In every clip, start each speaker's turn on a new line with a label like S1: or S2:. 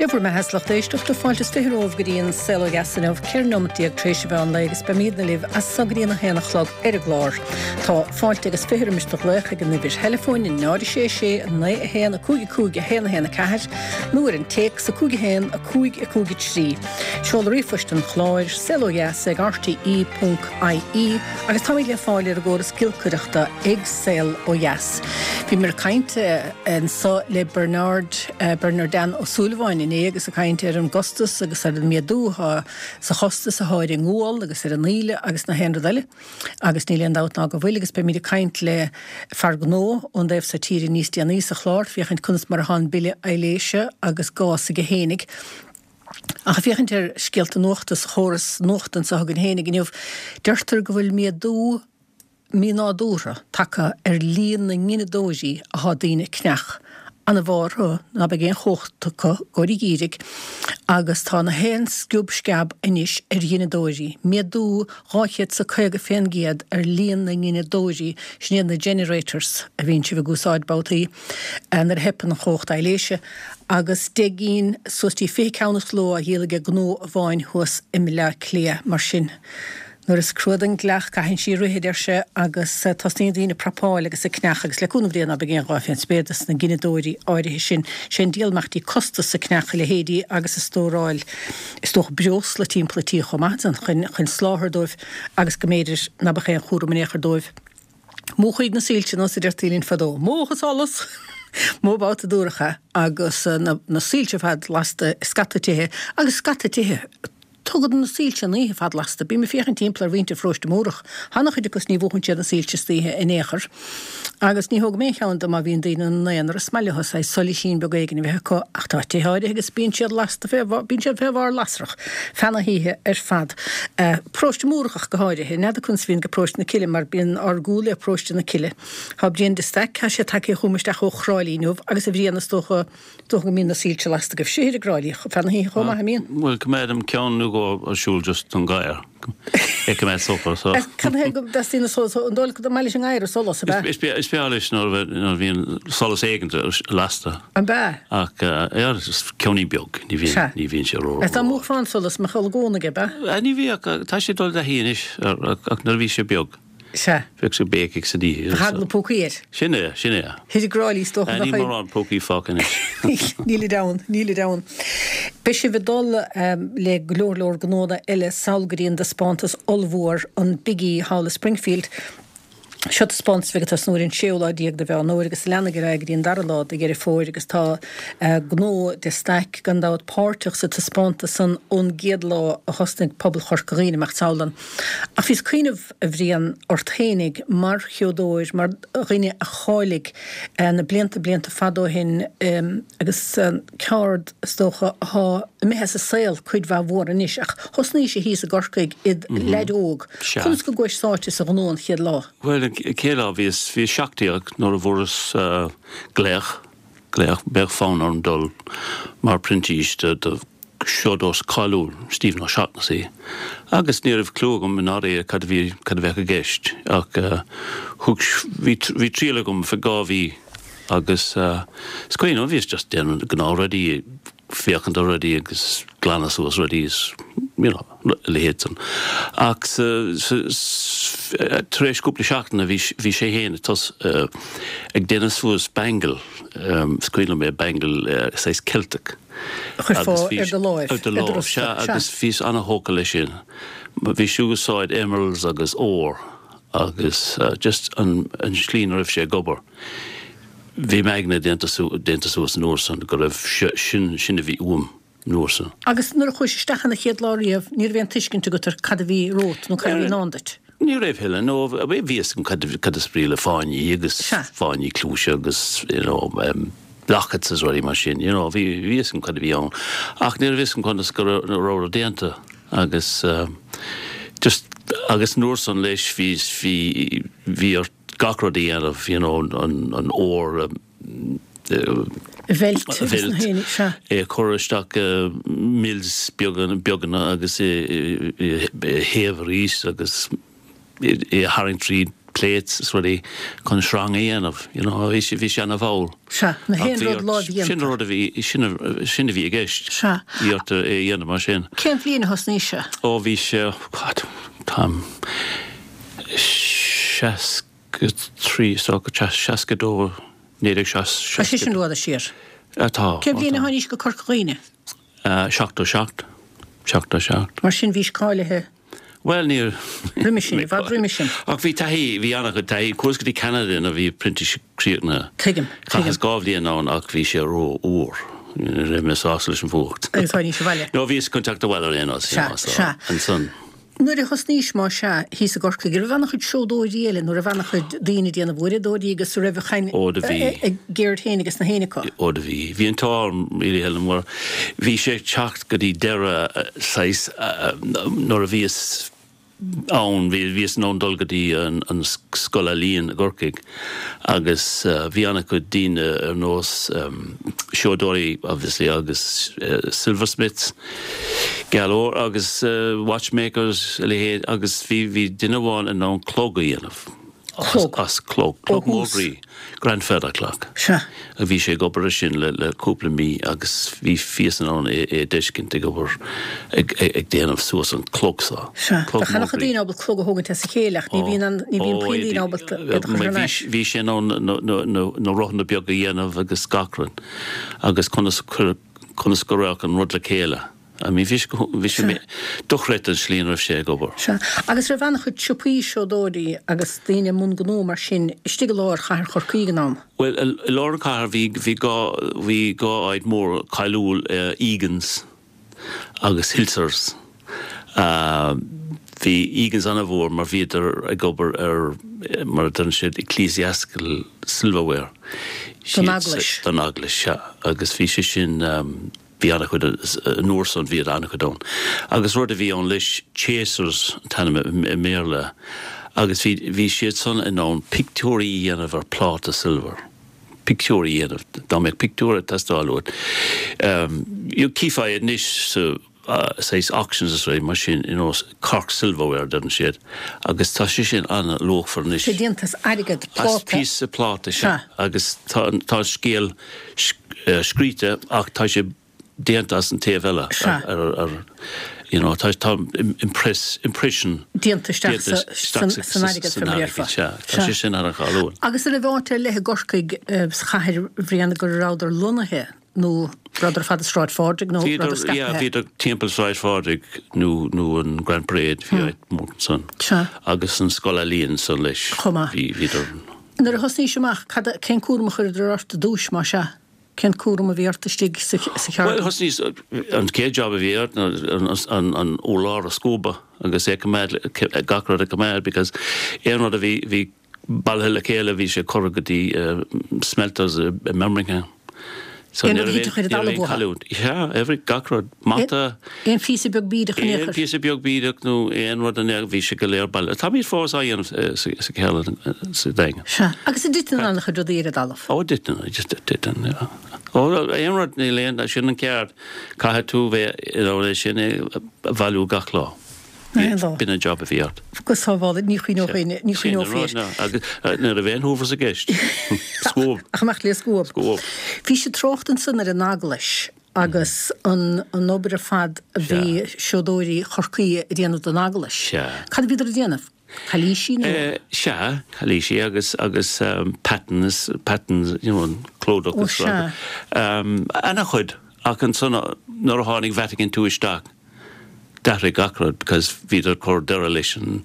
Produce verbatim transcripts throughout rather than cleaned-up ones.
S1: Ceafar me heslach éisteach do fáiltas firóh goíon selo gasanmh ceirnomtíag trééis bheán legus be míad na libh a sagríonna héna chlog ar a glár. Tá fáilte agus fihirimiiste lecha gan nibir telefóin in náiri sé sé a na héana a cúgi cúgi héna héna ceir, nuair an teach sa cúgi héin a cúig a cúgi trí. Seoil rifuist an chláir selo gas ag r t e dot i e agus tá le fáilir a ggóras cilcuireachta ag sel ó jas. Bhí mar cainte an sa le Bernard uh, Bernardan ó Súlháin in agus a cainte ar an gostas agus ar an miadúha sa chostas a háir an ngóil agus ar an níle agus na henra daile agus níle an dát ná go bhfuil agus be míad caint le fargnó ón déobh sa tíri níos tí a níos a chláir fiochaint kunst mar han bille eiléise agus gás a gehénig. Ach fiochaint ar scialta nóchtas chóras nóchtan sa hagan hénig inniuh deirtar go bhfuil miadú mí ná dúra taca ar líon na ngine dóisí a há daoine cneach. Anna bhártha na be géon chóchtacha goirí gírig agus tá na hen sciúb scab inis ar dhíine dóirí. Miadú gáchiad sa chuige féin giad ar líon na ngine dóirí snéad na generators a bhíonn si bh gúsáid bátaí an ar hepan na chóchta eiléise agus degín sustí fé ceannach ló a héalaige gnó a bháin thuas i le clia mar sin. Nuair is cruadan gleach ca hen sí ruhéidir se agus tasníon dína prapáil agus a cneach agus leúna bhríonna be géon gáfinn spédas na ginedóirí áirithe sin sin díalmachtí costas sa cneach le héadí agus is tóráil is tóch breos le timpplatíí chomá an chun chun sláthardóibh agus go méidir na ba chéan chóraméchar dóibh. Móchaid na síilte nó sa deirtílín fadó. Móchas alles móbáta dúracha agus na, na síilte fad lasta scatatithe agus scatatithe tugad na síilte ní fad lasta. Bí me féchan timplar víinte fróiste mórach. Hanna chuide gus ní bhuachan siad na síilte stíthe in éair. Agus ní thug mé cheann do má bhíon daoine naon ar smailithe sa solí sin begéigen bheith có ach tá tíáide agus bíon siad lasta fé bíon siad fehhar lasrach. Fena híthe ar fad. Uh, próiste mórach go háirithe, neda chun svín go próiste na cile mar bíon argúla a próiste na cile. Tá bríon de steic ha sé take chumisteach ó chráilíniuh agus a bhríonna tócha tócha mí na síilte lasta go séidir gráilí fena híthe chomá ha míon.
S2: Well, cumedam ceann nu go a siúil just an gair. Ec me sopar so.
S1: Can he go dastína so so ndol go mailis an gair solas ba.
S2: Is is bealis nor nor vín solas eigent lasta.
S1: An ba.
S2: Ach ja, is ceanní beag ní vín ní vín sé ro.
S1: Es tá mú fran solas me chol góna ge ba.
S2: Ní ví tá sé dul a híis ach nar ví sé beag.
S1: Se.
S2: Fek sé beig sa dí.
S1: Hagla pócaíir.
S2: Sinne, sinne.
S1: Hiidir gráilí stoch
S2: Ní mar an pócaí fácan is.
S1: Níli daun, níli daun. Be sé bhdul um, le glórlór gnóda eile saulgaríon de spántas olmhór an bigí hála Springfield. Siot spons veget as nórin séola diag de bheith nóir agus lenagar agríon darlá a géir fóir agus tá uh, gnó de steic gan dád páirteach sa tá spánta san ón géadlá a hosnig pobl chorcaíine meach sálan. A fís cuiineh a bhríon orthénig mar chiodóir mar riine a chálig uh, na blianta blianta fadó hin um, agus uh, ceard stocha há méhes a saoil chuid bheith mhór anis ach hosní sé hís a gorcaig id mm-hmm. leid óg. Chums go gcuis sáte sa gnón chiad lá.
S2: Well, Céla vís hí seachtaíach nóair a bhóras uh, gléach, gléach beag fáin orm dul mar printíiste de seodós cáilúil Stephen O'Shaughnessy. Agus níor bh clúgam in áí cad bhí cad bheith a gceist ach uh, bhí tríala gom fa gáhí agus uh, scoin ó bhís just déan gná ruí féchant already agus glanas was ready is you know lehétan ach treis kúpla seachtainna bhí bhí sé héana tos ag déana fuas Bengal scuile mé Bengal sais Celtic
S1: agus fí ar de láimh
S2: ar de láimh agus fís anna hóca lei sin bhí siúgasáid emeralds agus ór agus just an an slín raibh sé gobar. Vi magna dentasúas nósan go raibh sin sinna bhí uam nósan.
S1: Agus nuair chuis stechanna chéad láíomh níor bhíon tuiscinnte go tar cad a bhí rót nó cad a bhí nándait.
S2: Ní raibh heile nó a bh bhíos go cad a spríle fáinní agus fáinní clúise agus lachad sa ruí mar sin, bhí bhíos go cad a bhí ann. Ach níor bhíos go chunas go róra déanta agus just agus nósan leis bhís bhí ar gachrodí anamh, you know, an, an ór um, uh,
S1: Velt,
S2: Velt. E choristeach uh, mils biogan, biogan agus e, e, e, hever ís agus e, e haring trí plates is really con strong of, you know, vi vi shanna vol.
S1: Sha, na hen rod lod
S2: Sin rod vi sin sin vi gest.
S1: Sha.
S2: Jot e yen machine.
S1: Ken flin hosnisha.
S2: O vi se god tam shask three so shaskador nedig shas.
S1: Shishin lo da shir.
S2: Atá.
S1: Ken flin honish go korkrine.
S2: Uh shocked or shocked. Shocked or shocked.
S1: Mar sin vis kale he.
S2: Well, near
S1: Remission, vad remission.
S2: Och vi tahi vi anna tahi kurs di Canada na vi printish creatna.
S1: Tegem.
S2: Has gavli en on och vi kör or. Det med saslischen fucht.
S1: Det var ni chevalier.
S2: No vi kontakta well in oss. And son.
S1: Nu det hosnish ma sha his a gork gir van chud show do riele nu van chud dine di na wurde do di gus rev khain Gerd Henigus na Heniko.
S2: O de vi vi en tar really helen more vi sé chacht godi dera size nor vi is own vi vi is non dolgadi an an skolalien gorkig agus vi anna could din er nos shodori obviously agus silversmiths galore agus watchmakers agus vi vi dinner one and non cloggy enough as clog clog Mowbray grandfather clock
S1: sure
S2: a vi sé gobar sin le le couple mi agus vi fiesan on e e diskin te gobar ag ag den of so an clock so
S1: sure da kan nog gedien op clog hogen te sekhelach ni vi an ni vi prindin op het
S2: vi sé on no no no no rohn de bjog yen of agus skakran agus konnas konnas gorak an rodla kela I mean, vi vi me doch retten slien of sé gobar.
S1: Sure. Agus ra van chud chupi shodori agus dine mun gno mar sin stigelor char chorki gnam.
S2: Well, a lor car vi vi go vi go ait more kailul uh, Egans agus Hilsers. Uh vi Egans anavor mar vider a gobar er mar den shit ecclesiastical silverware.
S1: Donaglish.
S2: Donaglish, ja. Agus vi sin um vi anna chud a Norson vi anna chud on. Agus rud a vi on lish chasers tanna merle. Agus vi vi siad son in on pictori en of our plata silver. Pictori en of domek pictura tastalot. Um you kifa it nish so uh says auctions as right machine you know Cork silverware doesn't shit. Agus tashin an loch for nish.
S1: Sedientas arigat plata.
S2: Piece of plata. Agus ta ta scale skrite ach tashe Dientas and Tevella or, or you know ta ta impress impression
S1: Dientas sanarigat familiar
S2: ta sin ar chalú
S1: agus le bhte le gorkig schair vrian go rauder lunnahe no brother father straight forward no brother
S2: yeah Peter Temple straight forward no no an Grand Parade fi Morton agus an Scolalien son leis vi wieder
S1: na hosni shmach kada ken kurmach der art douche ma sha ken kurum vi art stig sig
S2: well hosni an ke job vi art an an olar scuba agus e kamad gakra de kamad because er not vi vi balhela kele vi se korgadi smelters America. So
S1: near the
S2: yeah, every gakrod mata.
S1: En fiese bjog bidig
S2: En fiese bjog bidig nu en wat dan er visje geleer bal. Het hebben voor zij en ze ze kellen ze dingen.
S1: Ja, agus dit dan aan gedoderen dalf.
S2: Oh dit dan, just dit dan ja. Oh en wat niet alleen dat je een keer kan het toe weer you know dat je een value gakla. Bin een job viert.
S1: Kus haval niet goed nog in niet goed nog feest.
S2: Nee, de wen hoeven ze gest. School.
S1: Ach mag les school.
S2: School.
S1: Fische trochten sun er naglish agus an an nobre fad vi shodori chorki dianu de naglish. Kan vi der dianu? Kalishi no.
S2: Eh, sha, kalishi agus agus patterns patterns you know clothes agus. Um ana chud ach an son nor hanig Vatican two stak. That gakrod because vidar cor derelition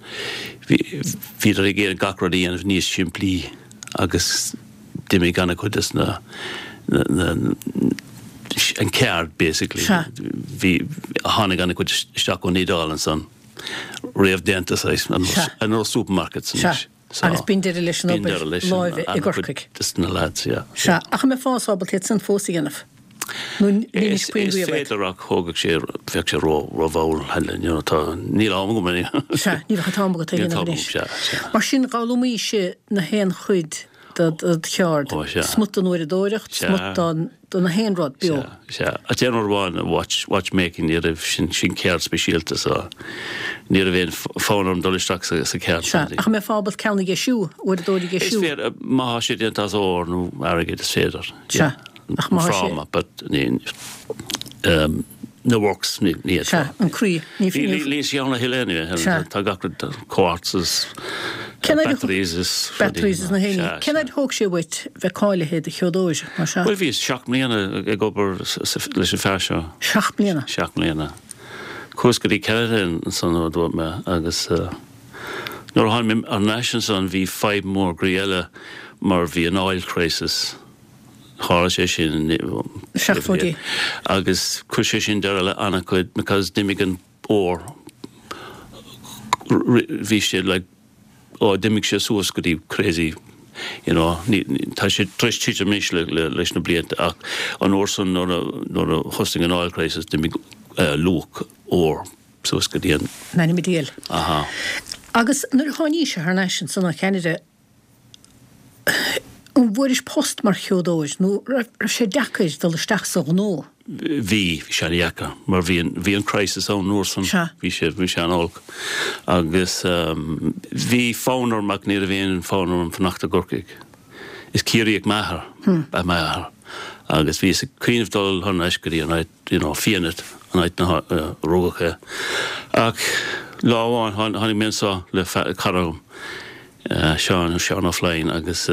S2: vidar again gakrod in of nice simply agus dimi gana could na and cared basically vi hanig gana could stock on nidal and son rave dentist and no supermarkets
S1: so agus bin derelition of live igorkik
S2: just na lads yeah
S1: sha ach me fás abel titsen fósiganaf nun ni spring we
S2: were the rock hog share fetch ro rovol helen you know ta ni la mo meni
S1: sha ni va ta mo ta ni mar sin galumi she na hen chud cheard. Smut an uair dóireacht, smut an na héanrád bio.
S2: A déanú bháin watch watchmaking ní raibh sin sin ceart speisialta sa ní a bhéon fánarm dolisteach sa ceart.
S1: Ach mé fábal ceanna ge siú, uair dóirí ge siú.
S2: Is fér má sé déant as ór nó airgéid is féidir.
S1: Ach má sé.
S2: Frama, but ní um no works ní ní.
S1: An crí ní
S2: lís jána hilénia tá gacrad quartzes. Batteries is
S1: batteries na héine. Kenad hoog sé wit vekáile héad a cheodóise mar se.
S2: Well vís seach mbliana ag obair leis an fear seo.
S1: Seach mbliana.
S2: Seach mbliana. Cos go dtí cead san ódú me agus nóair hain ar nations an bhí five mór gréile mar bhí an oil crisis. Hála sé sin
S1: Seach fódí.
S2: Agus cos sé sin deile anna chuid because dimig an ór bhí sé like oh dimig sé suas go dtí crazy, you know, tá sé tres títe mis leis na blianta ach an orsan nóair a hosting an oil crisis dimig lúch ór suas go dtí an.
S1: Na ní díal.
S2: Aha.
S1: Agus nuair tháiní sé ar naisian sanna Canada an bhuiris post mar cheodóis nó raibh sé deacaid dul isteach sa gnó.
S2: Bhí hí sé dheaca mar bhí an crisis ón nóirsan bhí sé bhí sé an olc agus bhí fánar mac ní a bhíon fánar an fannachta gorcaig. Is círaíag maithar ba maithar agus bhí sa cuiinmh dul an eiscirí an áid fianit an áid na rógacha ach láháin tháinig minsá le carm seán seán á flein agus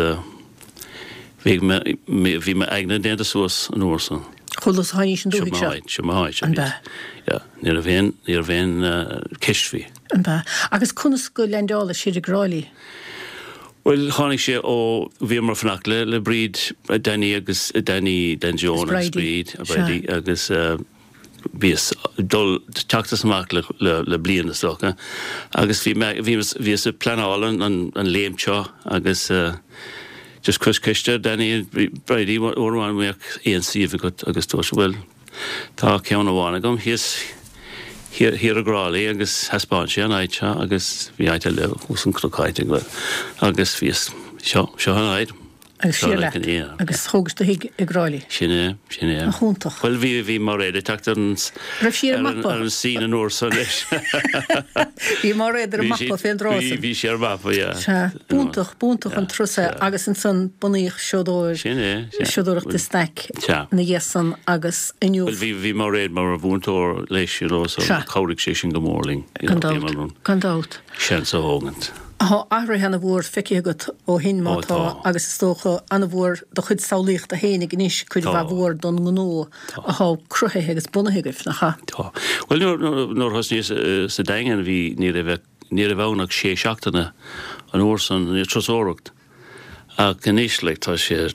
S2: bhí me aigna déanta suas an nóirsan.
S1: Cholas hain sin dúig se.
S2: Siamaid, siamaid. Ja, ní a bhéin, ní a bhéin ceistfí.
S1: An ba. Agus cunas go lendála siad a gráilí?
S2: Well, tháinig sé ó bhí mar fannach le le bríd Danny agus Danny Dan John agus bríd agus bhís dul teachtas amach le le bliana stocha agus bhí bhí sa planálan an léimseo agus just Chris Kister, Danny Brady or one week A N C if it got agus to well tá ceanna bhána gom his here here a grálaí agus haspáintse an áidse agus bhí áite le úsan crocáite go agus bhís seo seo an áid
S1: agus siar le agus thógus do hiig i grálaí
S2: sinné sinné
S1: a chúntach
S2: well bhí bhí mar réidir teachtar an
S1: raibh siar mappa
S2: ar an sín an úrsa leis
S1: bhí mar réidir mappa féin drása
S2: bhí siar mappa ja
S1: búntach búntach an trusa agus an san bunaíoch seodóir
S2: sinné
S1: seodóireach de staic na dhéasan agus inniu
S2: well bhí bhí mar réid mar a bhúntóir leis so cáirigh sé sin go mórling
S1: gandát
S2: sean sa hógant.
S1: Tá ahra hena bhór feici agat ó hin mátá agus tócha anna bhór do chud saolaíocht a hénig níos chuid bh bhór don gnó a há cruthe agus bunathaigh na cha.
S2: Tá. Well nóair thos níos sa daingan bhí ní a bhnach sé seachtainna an úrsan ní trosóireacht a gníos le tá sé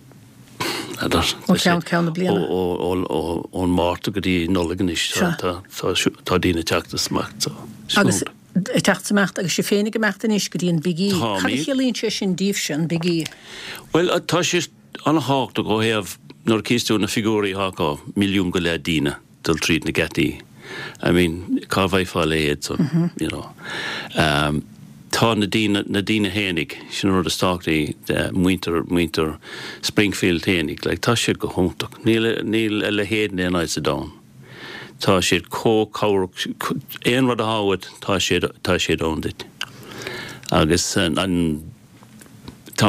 S1: ó ceann ceanna bliana
S2: ón máta go dtí nóla gníos tá dína teachtas smacht.
S1: Agus teachtamecht agus sé féinnig mecht in is go dtíon bigí. Chalíonn sé sin díobh sin bigí.
S2: Well, tá sé an hácht a go héamh nóair cístú na figúraí háá milliún go le dína dul tríd na getí. I mean, cá bhaidfáil éiad, so, you know. Um, tá na dína na dína hénig sin rud a stáchtaí de muinter muinter Springfield hénig, like, tá sé go hóntaach. Níl níl le héad na áid sa dán. Tá siad có cáir éon rud a háid tá siad tá siad ón dit. Agus an tá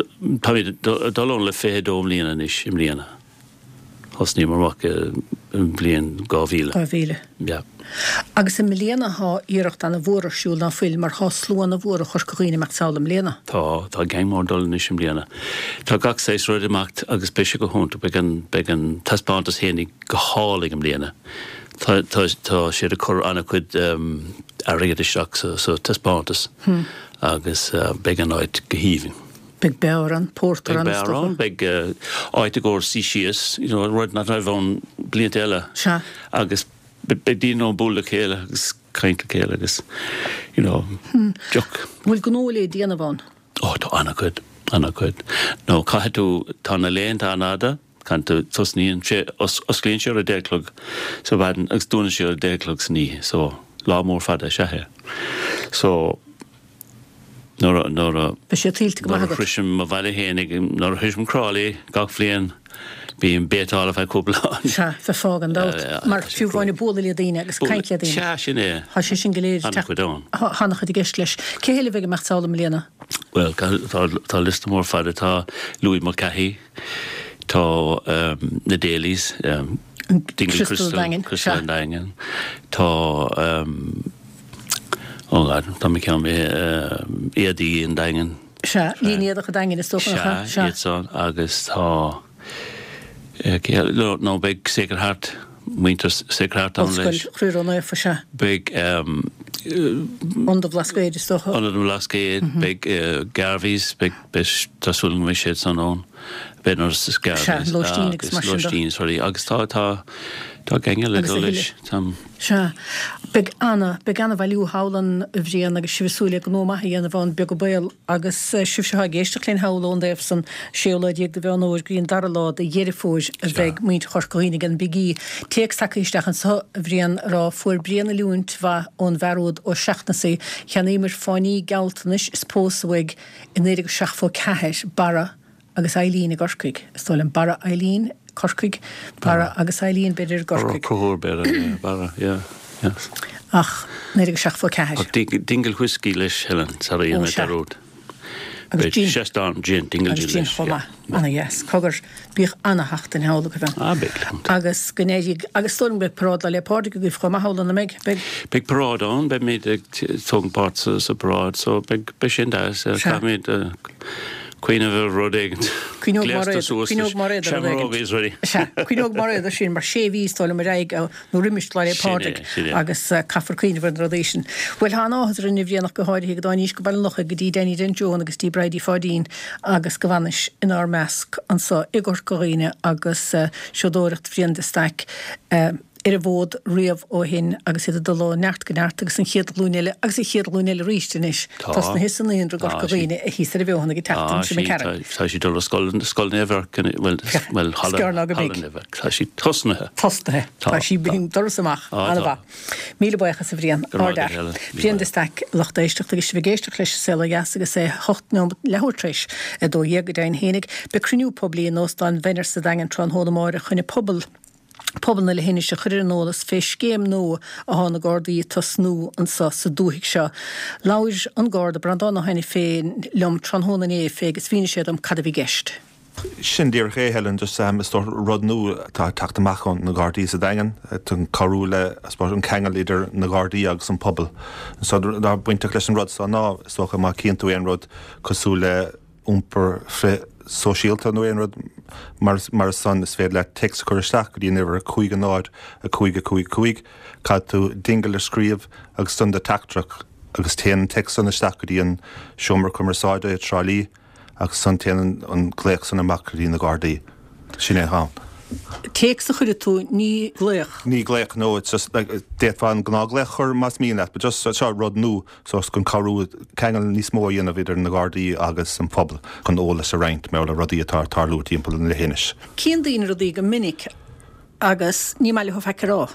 S2: dulón le fé dóm líana is im líana. Hosní marach blian gáhíle.
S1: Gáhíle.
S2: Ja.
S1: Agus im líana há íirecht an a bhórarsúil na fuil mar há slúan a bhóra chur goghine meach sálam líana.
S2: Tá tá gaimór dul is im líana. Tá gach séis ruid amacht agus beise go hónta began began taspáantas hénig go hálig im líana. Tá tá tá siad a chur anna chuid um, airgad isteach sa so taspáantas agus uh, began áid go híomhing.
S1: Big Bearan, Porter
S2: and stuff. Big Bearan, big áit a gcóir síisias, you know, ruid na raibh an bliant eile.
S1: Sure.
S2: Agus big dín ó búla céile agus caint le céile agus, you know, joc.
S1: Bhfuil gnóla díana bhain?
S2: Ó, tá anna chuid, anna chuid. No, caitú tá na léon tá náda, canta tosníon sé, os líonn sé ar a déclog, so bhadan agus dúna sé ar a déclog sní, so lá mór fada sethe. So, Nor nor
S1: Be sé tíilte go maigad.
S2: frisin ma bhile hénig nor hism crálaí gach flion bí an bétála bheith cúpla.
S1: Se fe fágan dát mar fiúháinna bóla le daine agus caiint le daine.
S2: Se sin é.
S1: Tá sé sin goléir hána chud gist leis. Cé héile bheith meachtála mléana?
S2: Well, tá lista mór fada tá Louis Mulcahy, tá um, na Dailies, um, Dingle Crystal Crystal Dangan, tá um, oh god, tá mi ceam é dí an Dangan.
S1: Se líiad a dagan is tócha
S2: se son agus tá nó big Sacred Heart, Winter Sacred Heart an leis.
S1: Chrúrna fa se.
S2: Big um
S1: Under Blascade is tócha.
S2: Under Blascade, big uh, Garveys, big bis tasúling me sé san on. Benor Garveys. Lostín, sorry. Agus tá tá tá genge le leis.
S1: Se. Big Anna, big Anna valú hálan bhrían agus sibhsúla go nóma héana bhain be go bail agus sibh se ha géiste clén hálan déh san séola díag de bhean óir gríon dar lá de dhéirifóis a bheith muint chorcoínig an bigí. Téag sacíisteach an sa bhrían rá fuair brianna lúnt bha ón bheród ó seachna sé cheanéimir fáinní gealtanis spósaig in éidir go seach fó ceis bara agus Eileen a Gorcuig. Stoilm bara Eileen Corcuig, bara agus Eileen beidir Gorcuig.
S2: Cohor bara, bara, yeah, yes.
S1: Ach, néidir go seach fó ceis.
S2: Dingle whisky leis Helen, sarí an a ród. Agus gin. Sestan gin, dingle gin leis.
S1: Choma, anna yes. Cogur bích anna hacht in hála go bhein.
S2: Ah, big.
S1: Agus gnéidig, agus storm beg parád le lepádig go gif choma hála na meg.
S2: Big parád on, be mid tóg parts sa parád, so big sin das, ca mid Queen of a Rodegant.
S1: Queen of Mored. Queen of Mored sin mar sé vís tola mar raig no rimist le pádig agus Caffar Queen of a Rodation. Well há áhas rinne bhríanach go háirí go dáníos go bail noch a gotí Denny Den Joan agus tí Brady Fádín agus go bhanis in our measc an sa Igor Corine agus seodóirecht bhrían de stack ar a bhód riamh ó hin agus iad do lá neart go neart agus an chéad lúnéile agus i chéad lúnéile ríistenis. Tás na hisan íon ru gorcoíine a híos ar a bhehanna go teachtain sin ceara.
S2: Tá sí dul scoil scoil never well Holland Tá sí tosnathe.
S1: Tosnathe. Tá sí bring doras amach anna míle bucha sa bhrían ardar. Bhrían de stack lachtaíisteach agus bhgéisteach leis sela gas agus é hocht nó lehoirtréis a dó dhéag dain hénig be cruniú poblí nóstan venar sa dagan tron hóna máire chunne pobl Pobal le hinine se chuir nólas fé scéim nó a hána Gardaí tá snú an sa sa dúhiic seo. Láir an Garda brandána haine féin leom tronhóna é fégus fine séad am cad a bhí geist.
S3: Sin dír ché helen just sam is rud nú tá tachtamachán na Gardaí sa dagan tún carú le spá an cheangal líidir na Gardaí agus an pobal. So dá buinte leis an rud sa ná socha má cinnú éon rud cosú le úmper fri sosiálta nó éon rud mar mar san is féad le text chuisteach go dtíanamh a chuig an náid a chuig a chuig chuig cad tú dingle le scríomh agus stund a tactrach agus téan text san isteach go dtíon siomar cumarsáide a trálí agus san téan an gléach san amach go dtíon na Gardaí. Sin é há.
S1: Text a chuide tú ní gléach.
S3: Ní gléach nó, it's just like déit fan gná gléach chur mas mína, but just seo rud nú so gon carú cheangal níos mó dhéanamh idir na Gardaí agus an pobl chun ólas a reint me le rudí atá tarlú timpeall in le héinis.
S1: Cían daoine rudí go minic agus ní meile ho feicrá.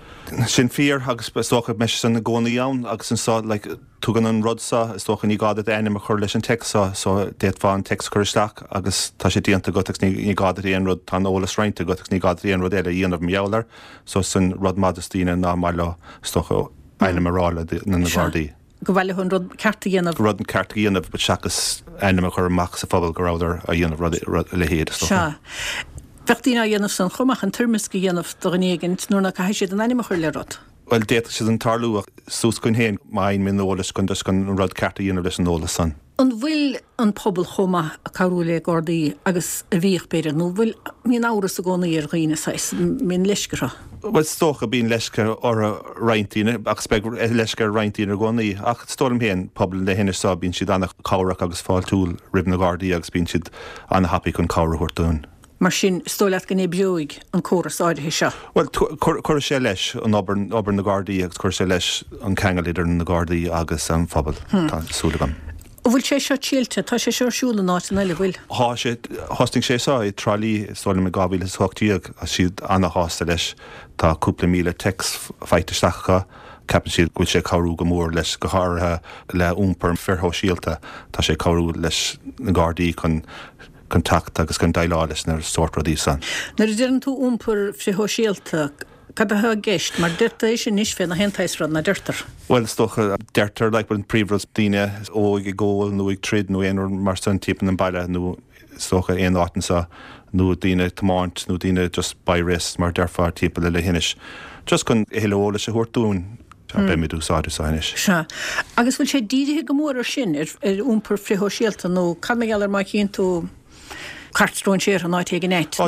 S3: Sin fear agus stocha me san na gcónaí ann agus an sá like tugan an rudsa is stocha ní gada anim a chur leis an texa so déit fáin text chuisteach agus tá sé díanta goteach ní gada éon rud tá ólas reinte goteach ní gada éon rud éile dhéanamh meabhlar so san rud madastíine ná mai le stocha aine marrála na na Gardaí.
S1: Go bhfuil chun rud cearta dhéanamh.
S3: Rud an cearta dhéanamh be seachas aine a chur amach sa phobal go ráidir a dhéanamh rud le héad stocha.
S1: Fechttína dhéanamh san chumach an tuirmis go dhéanamh do an éigent nuair na caiisi an aine chuir le rud.
S3: Well déit si an tarlú sús gon héin main min ólas gon gon rud cearta dhéanamh leis an ólas san.
S1: An bhfuil an pobl chuma a carú le Gardaí agus a bhíoh beidir nó bhfuil míon áras a gcónaí ar dhaoine sais mín leiscara.
S3: Well stocha bín leiscar or a reintíine agus speg leiscar reintíine ar gcónaí ach stom héin pobl le hinine sa bín siad anna cabhraach agus fáil túil rib na Gardaí agus bín siad anna happy chun cabhra chuirtún.
S1: Mar sin stóileat go nébioig an córas áirithe seo.
S3: Well, chuir sé leis an obair na Gardaí agus chuir sé leis an cheangal idir na Gardaí agus an phobal súlagam.
S1: Bhfuil sé seo tíilte, tá sé seo siúla náit an eile bhfuil?
S3: Há sé, hosting sé sá i trálí stóla me gábhíle sochtíag a siad anna hásta leis tá cúpla míle text feitisteachcha capan siad gúil sé cabhrú go mór leis go háirithe le úmper fearthó síalta tá sé cabhrú leis na Gardaí chun contact agus chun dailá leis nar sortrodí san.
S1: Nar deireann tú úmper fearthó síalta cad a gceist mar deirta é sin níos fé na hentáisrad na deirtar.
S3: Well, stocha deirtar le bud an príomhras daine óig i ggóil nó ag tríd nó éonar mar san típan an baile nó stocha éon áitansa nó daine tomáint nó daine just bairis mar deirfá típa le le hinis. Just chun éileola sé thuirtún be mi dúsáidir sa hinis.
S1: Se. Agus bhfuil sé dídithe go mór ar sin ar úmper fearthó síalta nó cad mé geall ar mai cíonn tú cartstróin séir an áit ag an éit.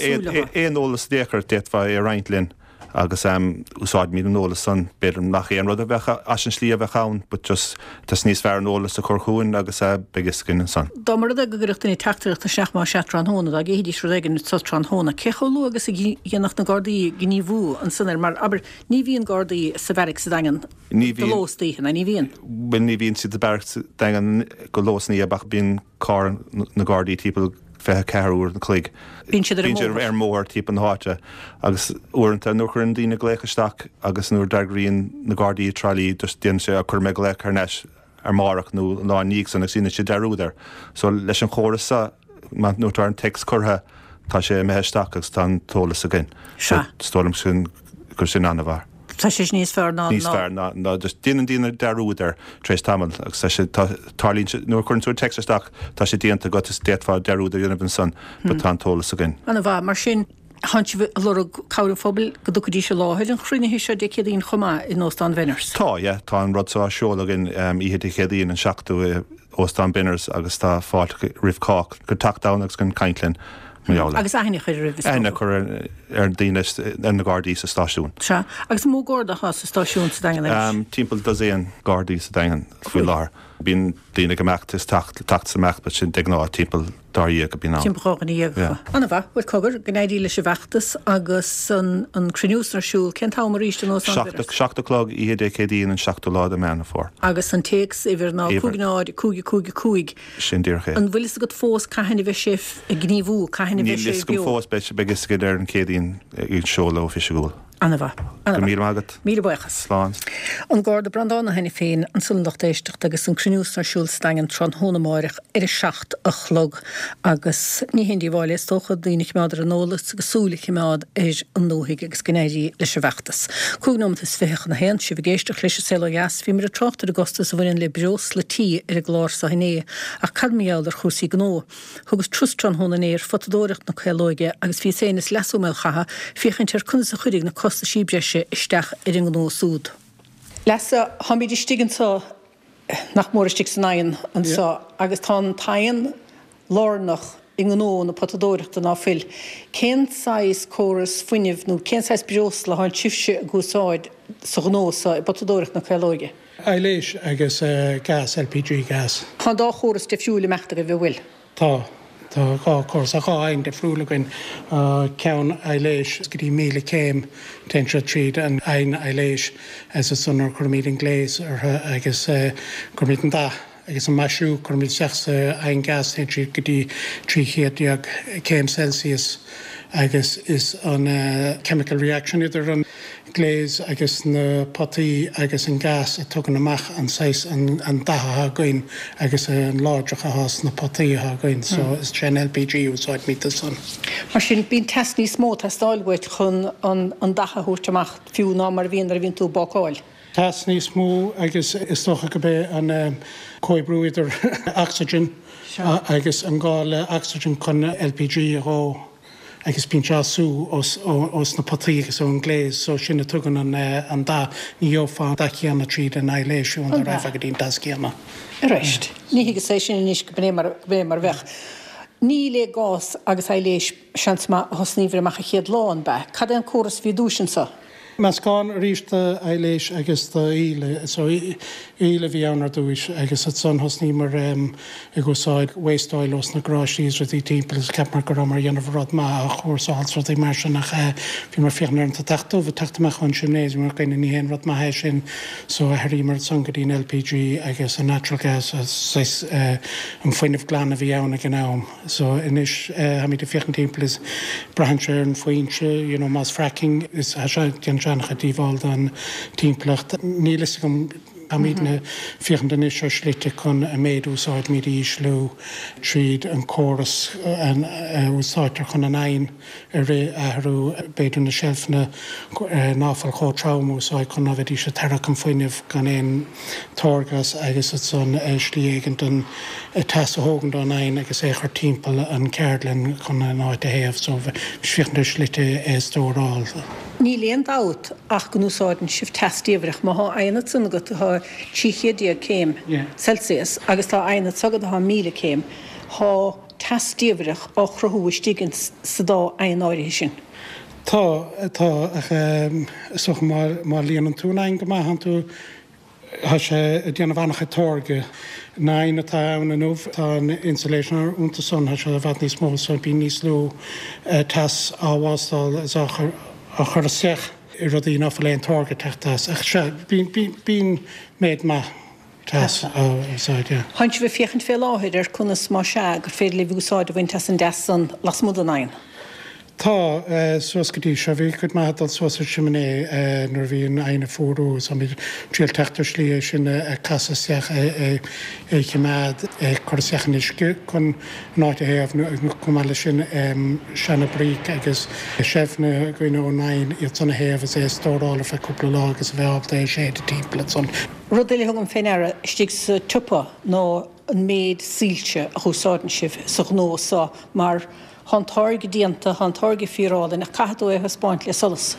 S3: Éon ólas déchar déitfa i Reintlinn agus am úsáid mí an ólas san beidir nach éon rud a bhecha as an slí a bheith chaun, but just tas níos fear an ólas a chorchúin agus a begus cin san.
S1: Dá mar a go gurachtaí teachtarach a seach má seatrán hóna a géhídí sregan sotrán hóna. Cecho agus a dhéanach na Gardaí gníomhú an sanar mar aber ní bhíon Gardaí sa bheric sa dagan golóstíchan a ní bhíon.
S3: Ben ní bhíon si de beric sa dagan golósní a bach bíon cá na Gardaí típal fethe cearúir na clig.
S1: Bín siad
S3: ar mór típ an háte agus uanta nuair an dína gléchaisteach agus nuair dagríonn na Gardaí trálí dus déan sé a chur me gléich ar neis ar marach nó lá níag san ag sína sé deúidir. So leis an chórasa nuair an text chutha tá sé meheisteach agus tá tólas a gin. Stólam sin gur sin anna bhar.
S1: Tá sé níos fear ná
S3: níos fear ná ná just díana dína deúidir trééis tamil agus sé tálín nuair chun tú texteach tá sé díanta go is déadfá deúidir dionann san ba tá tólas a gin.
S1: Anna bhar mar sin háint le cabhfóbil go dú dí se láthir an chruine hí se de chéíon chumá in Óstán Benners.
S3: Tá, é, tá an rud á seola gin ihe chéíon an seachtú Óstán Benners agus tá fáil rihcách gur tachtdá agus gon caiintlinn.
S1: Agus aine chuir rih.
S3: Aine chur ar daine ar na Gardaí sa stáisiún.
S1: Se, agus mó Garda há sa stáisiún sa dagan leis?
S3: Timpeall do éon Gardaí sa dagan faoi lár. Bín daine gomeachtas tacht tacht sa meach, but sin deagná timpeall daríag go bí ná.
S1: Timpágan íag. Anna bha, bhfuil cogur gnéidí leis bheachtas agus an cruúsnarsúil cén tá mar ríiste nó san Benners.
S3: Seachtalog í dé cédíon an seachta lád a mena fór.
S1: Agus an téex idir ná cúgnáid cúgi cúgi cúig.
S3: Sin díorché.
S1: An bhfuil is go fós caihanna bheith séf a gníomhú caihanna bheith sé
S3: bio. Ní fós beit begus go ar an cédíon í seola ó fiisiúil.
S1: Anna bha.
S3: Mí mágad.
S1: Mí buchas.
S3: Slán.
S1: An Garda Brandána henna féin an sulndacht éisteach agus an cruúsnarsúil stagan tron hónamáireach ar a seacht a chlog agus ní hindi bháil is tócha daoine meád ar an ólas agus súla meád ar an nóhiig agus gnéirí leis a bheachtas. Cúgnam is féach na hen si bhgéisteach leis a selo gas fi mar a trochtar agustas a bhain le breos le tí ar a glár sa hinné a cadmiáil ar chusí gnó. Thugus trústran hóna néir fotodóireach na chelóige agus fi sénas lesú me chaha fiochan tir chun sa churig na costa síbreise isteach ar an gnó súd. Lesa hamid stigan sa nach mór stig san nain an sa agus tá tain lárnach i gnó na potadóireachta ná fil. Cén sais córas fuineh nó cén sais breos le háin tífse gúsáid sa gnó sa potadóireach na chelóige.
S4: Eiléis agus uh, gas, L P G gas.
S1: Tá dá chóras de fiúla meachta go bhfuil.
S4: Tá. Tá gá córas a gá ein de friúlagan uh, ceann eiléis go dtí míle céim tentra tríd an ein eiléis as a sunar chumíd an gléis ar agus uh, chumíd an dá agus an maisiú chumíd seachs uh, ein gas tentra go dtí tríchéadíag céim Celsius agus is an uh, chemical reaction idir an gléis agus na potaí agus an gas a tugan amach an seis an, an daha ha goin agus an láideach a has na potaí ha goin, so mm. is gen L P G úsáid mí a son.
S1: Mar sin bín test ní smó testáilgóid chun an, an daha húirteach fiú ná mar bhíon ar bhíon tú bácáil.
S4: Test ní smó agus is tócha go bé an um, coibrú idir oxygen uh, agus an gáil oxygen chun L P G a rá agus pinchasú os os na potaí agus an gléis, so sinna tugan an an dá ní jófá dacianna tríd an eiléisiú an raibh agad dín dascianna.
S1: Reist. Ní higus sé sin níos go bé mar bé mar bheith. Ní le gás agus eiléis seansma hosníomhar amach a chéad lán be. Cad an córas fi dúsin sa?
S4: Mas gan rísta eiléis agus tá íle, so íle bhí annar dúis agus at son hosní mar um, i gúsáid waste oil os na grásís rydí tímpel is cap mar go mar dhéanamh rod má a chósáils rydí mar sin nach bhí mar fiachnar an tachtú bh tachtach an simnéis mar gaine ní hen rod má héis sin, so a herí mar son go dtín L P G agus a natural gas as uh, an foiineh glan a bhí anna gnáim. So inis uh, ha mí de fiachan tímpel is brahanse an foiinse, you know, mas fracking is a seancha díháil an timpplacht nílas gom Amína fiochan den is slite chun a méad úsáid mí íslú tríd an choras an úsáitar chun an ein a ré ahrú béidir na sefna náfal cho traum úsáid chun bheith se terra an foiineh gan éon torgas agus son slíégant an tas a hógan don ein agus é chu timppel an Cairlinn chun an áid a héamh so fiochan de slite é stórál.
S1: Ní léon dát ach go úsáidn sibh testíomhrach má aine san go tíchédí céim Celsius agus tá aine sagad ha míle céim há testíomhrach á chrothúistígann sa dá ein áirithe sin.
S4: Tá tá soch má líon an túnain go han tú ha sé déanana bhanach torge nain atá an an nóh tá an insulation únta son ha se bhat níos mó so bí níos lú tas áhástal a chur a sech I rudí ná léon torga teachtas ach se bín méid má tas ásáid.
S1: Haint bh fiochan fé láthir ar chunas má se gur féidir le bhúsáid a bhain tas an desan las mud an ein.
S4: Tá suas go dtí se bhí chud maidal suasar siminé nar bhíon aine fórú sa mí tríal teachtar slí sin casaseach é cheméad chuseachan isce chun náid a héamh cumáile sin sena bríc agus sefna goine ó nain iad sanna héamh is é stórála fe cúpla lá agus bheith é sé de timppla son.
S1: Rudéile thugam féinara stig sa tupa nó an méid sílte a chusáin sibh sa gnósá mar Hantarge dianta, hantarge fíráda na caitú é spáint le solas.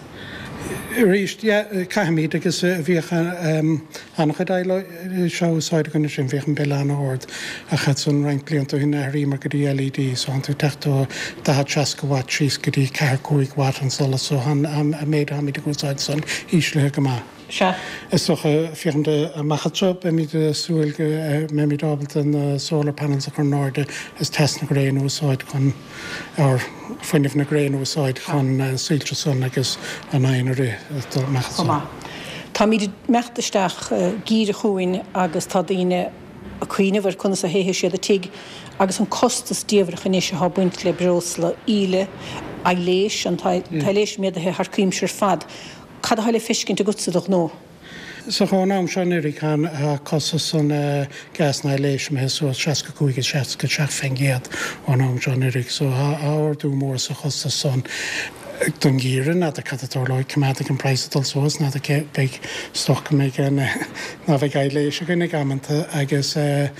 S4: Ríist caiimiid agus bhíocha annach daile seoáid gona sin bhíochan be an áard a chat san rein blianta hinna rímar go dtí L E D so an tú techtú da tras go bhhat trís go dtí ceircúig bhhat an solas so han a méid ha míid a gúsáid san íslethe go má.
S1: Se?
S4: Is toch fichen de machatjob en met de soelge met met abelt en solar panels op noorde is test na grain úsáid kon or funnif na grain úsáid kan sílte son agus an einere machatjob.
S1: Tá míid mechtaisteach gíre chuin agus tá daine a cuioine bhar chuna a héhe siad a tiig agus an costas díomhrach in éise há buint le brosla íle a léis an léis méad a thcríim seir fad. Cad haile fiscinn a gutsaach nó?
S4: Sa chun am se nuí can cosas san gas na léis me so seaca chuige seaca teach fengéad an am Johnnig so áir dú mór sa chosta son. Don gíran a catatóláid cummátic an preisdal sós na be stocha mé na bheith gaid léis a gine gamanta agus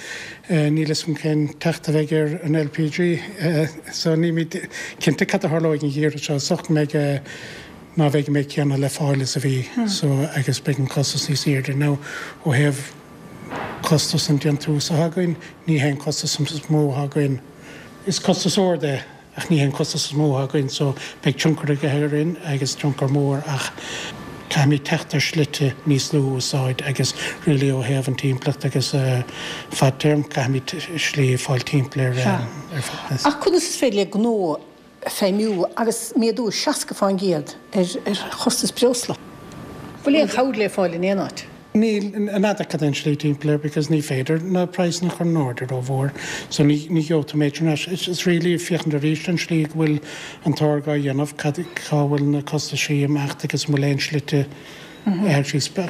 S4: nílas chun cén teachta bheitgur an L P G so ní cinnta catatóláid an gíra se soch mé ná bheith mé ceanna le fáile a bhí so agus be an costas níos idir nó ó heh costas an diantús a hagain ní hen costas sam mó hagain is costas óde ach ní hen costas mó hagain so be chunkar a gehéirinn agus chunkar mór ach Caimí teachtar slite níos lú úsáid agus rilí ó heh an timpplacht agus fadterm caimí slí fáil timpplair ar
S1: Ach chun is féile gnó féimiú agus méadú seaca fáin géad ar chostas brosla. Bhfuil éon chaud le fáil in éanaid?
S4: Ní nada cadén slí timpplair because ní féidir na preis na chu náidir ó bhór so ní automated it's really fiochan de ríist an slí bhfuil an tága dhéanamh cáhfuil na costa sí amach agus mó léon slite ar sí spe.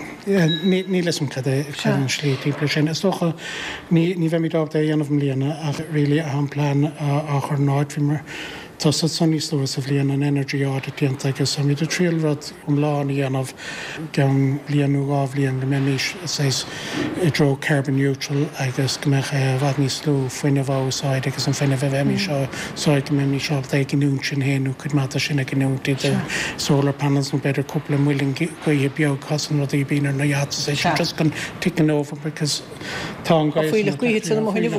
S4: Ní leis cad an slí timpplair sin. Is socha ní bheith mí dáb é dhéanamh mlíana ach rilí an plán a chu náid bhí mar Tásad san níos luas a bhblion an energy audit dianta agus a mí a tríal rud um láin dhéanamh gan líonú gábhlíon go méis séis i dro carbon neutral agus go meich bhhad níos lú foioine bhááid agus an féine bheith mí seo sáid go mé seo ag gún sin héanú chud mata sinna gúntaí de solar panels nó beidir cúpla mhuiling go i beag casan rud í bíar na jaata sé sin just gan ticking over because tá an
S1: Fuoileh cuihiid san mohuiine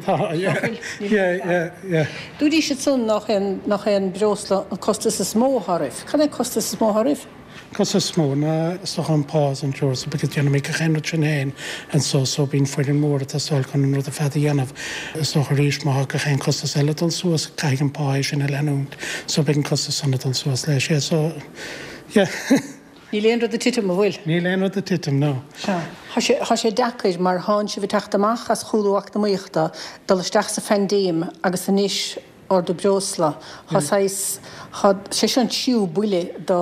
S1: bhgad. Dúdí si sun nach nach an brosla an costas is smóthirh. Can é costas is smóthirh?
S4: Costas smó na stoch an pás an teir so because dhéanam mé go chéanú sin héin an so so bín foiidir mór a sáil chun an rud a feda dhéanamh stoch a ríis má go chéan costas eiledal suas caiig an páis sin a leút so be an costas sanadal suas leis sé so yeah.
S1: Ní léon rud a titim a bhfuil?
S4: Ní léon rud a titim, nó.
S1: Tá sé decair mar háin si bh teachtamach as chuúach na muochta dul isteach sa fendéim agus inis or do brosla. Has sé an siú buile